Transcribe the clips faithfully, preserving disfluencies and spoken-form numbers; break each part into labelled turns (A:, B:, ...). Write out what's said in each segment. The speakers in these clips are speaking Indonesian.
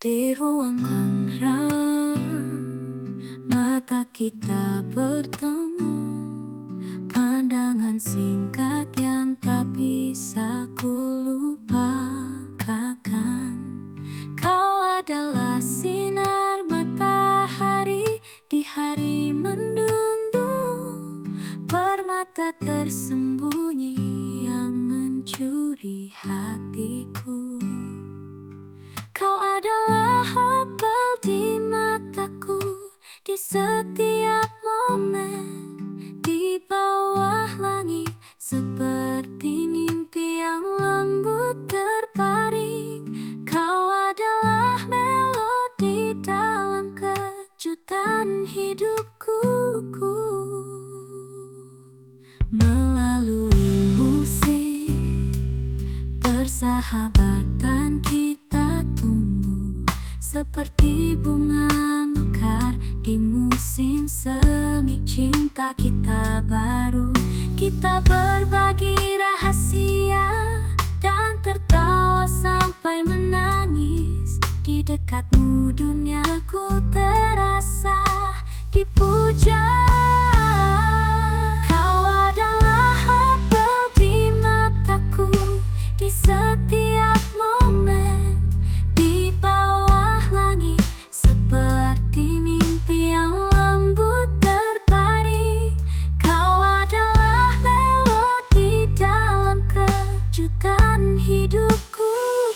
A: Di ruangan ram, mata kita bertemu. Pandangan singkat yang tak bisa ku lupakan. Kau adalah sinar matahari di hari mendung, permata tersembunyi yang mencuri hatiku. Kau adalah apel di mataku di setiap momen. Di bawah langit seperti mimpi yang lembut terbaring. Kau adalah melodi dalam kejutan hidupku. Melalui musik, persahabatan kita tumbuh seperti bunga mekar di musim semi. Cinta kita baru, kita berbagi rahasia dan tertawa sampai menangis. Di dekatmu duniaku terasa dipuja. Kau adalah apel di mataku di setiap momen. Di bawah langit seperti mimpi yang lembut terbaring. Kau adalah melodi dalam kejutan hidupku.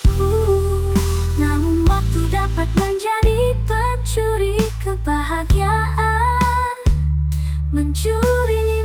A: Namun waktu dapat menjadi pencuri kebahagiaan, mencuri